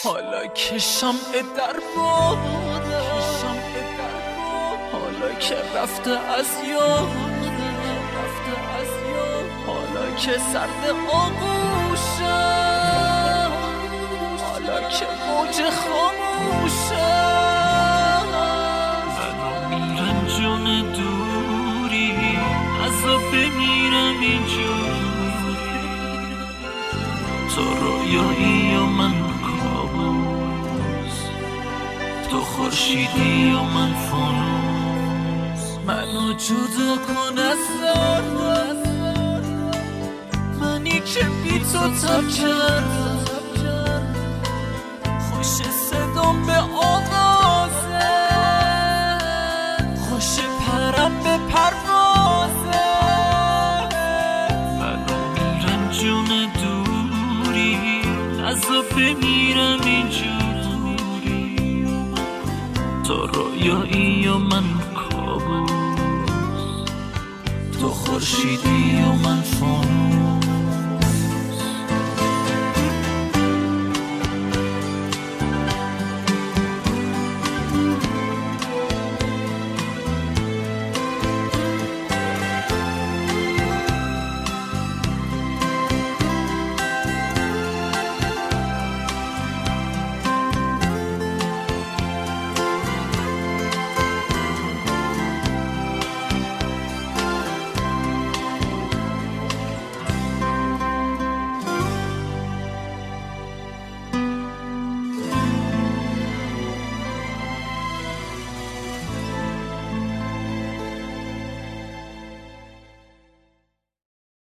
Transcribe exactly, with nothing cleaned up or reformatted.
حالا که شمع در باره، حالا که رفته از یاد، حالا که سرد آغوشه، حالا که موج خاموشه. منو میرنجونه دوری، عذاب بمیرم اینجوری. تو رویایی و من کابوس، تو خورشیدی و من فانوس. منو جدا کن از ذره، منی که بی تو تا کردم. خوش صدام به آوازه، خوش پرم به پروازه. منو میرنجونه دوری، عذاب بمیرم اینجوری. تو رویایی و من کابوس، تو خورشیدی و من فانوس.